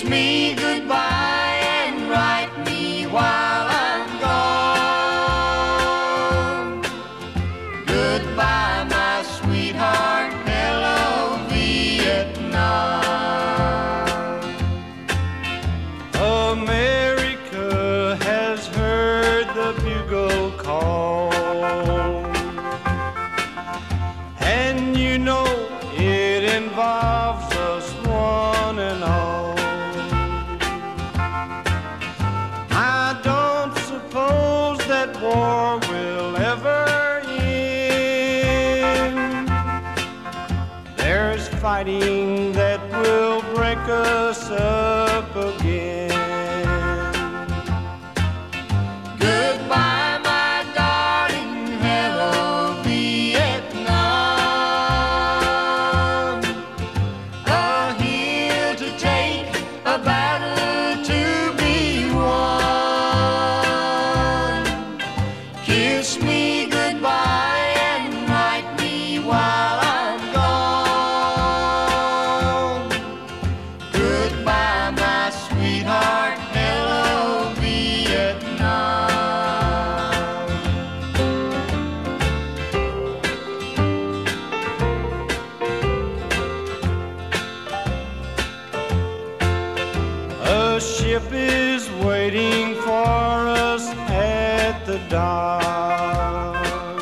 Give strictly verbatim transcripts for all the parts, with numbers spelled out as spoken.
me goodbye and write me while I'm gone. Goodbye, my sweetheart, hello, Vietnam. America has heard the bugle call, and you know it involves us one and all. I don't suppose that war will ever end. There's fighting that will break us up again. Goodbye, my darling, hello, Vietnam. A hill to take, a battle to be won. Kiss me goodbye and write me while I'm gone. Goodbye, my sweetheart, hello, Vietnam. A ship is waiting for us at the dock.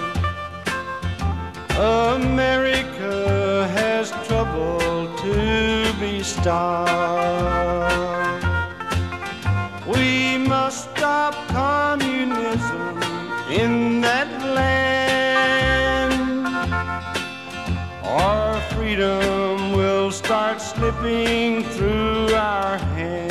America has trouble to be stopped. We must stop communism in that land, or freedom will start slipping through our hands.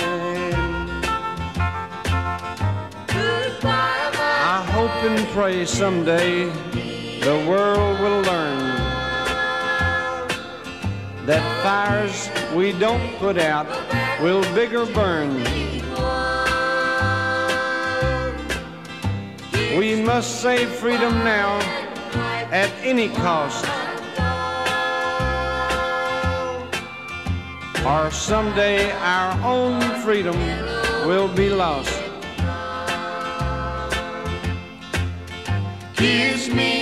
Goodbye, my I hope and pray someday the world will learn that fires we don't put out will bigger burn. We must save freedom now at any cost, or someday our own freedom will be lost. Kiss me